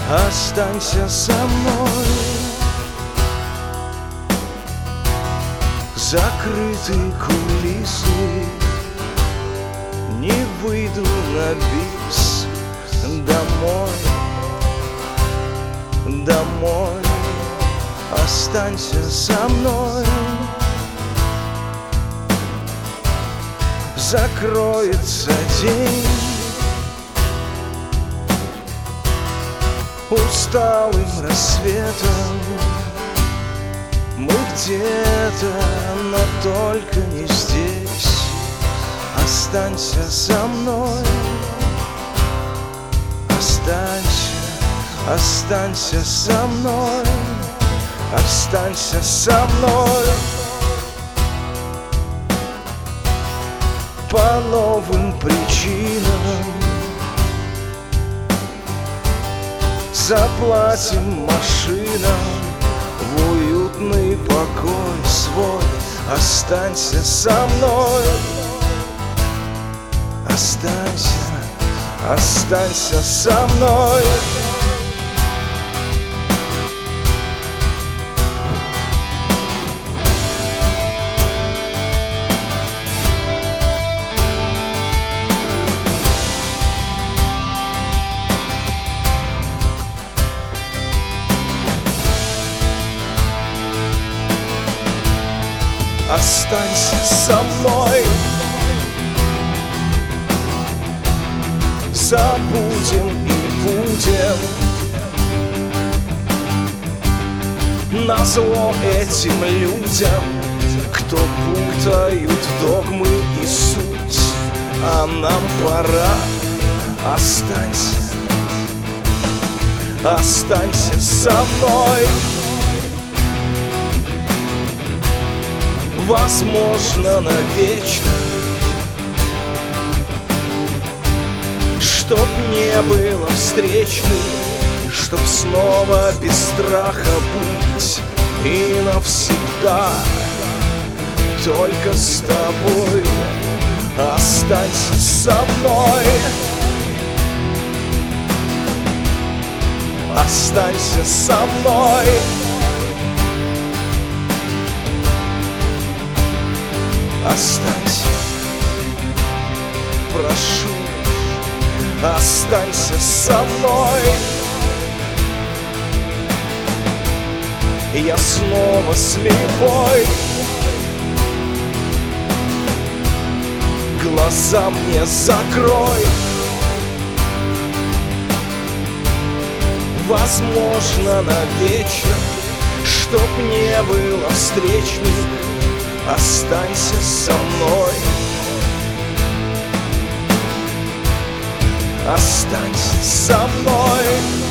Останься со мной. Закрытые кулисы, не выйду на бис. Домой, домой, останься со мной. Закроется день усталым рассветом. Мы где-то, но только не здесь. Останься со мной. Останься, останься со мной. Останься со мной. По новым причинам заплатим машинам в уютный покой свой. Останься со мной. Останься, останься со мной. Останься со мной. Забудем и будем назло этим людям, кто путают догмы и суть. А нам пора. Останься, останься со мной. Возможно, навечно, чтоб не было встречных, чтоб снова без страха быть и навсегда только с тобой. Останься со мной. Останься со мной. Останься, прошу, останься со мной. Я снова слепой, глаза мне закрой. Возможно, навечно, чтоб не было встречных. Останься со мной. Останься со мной.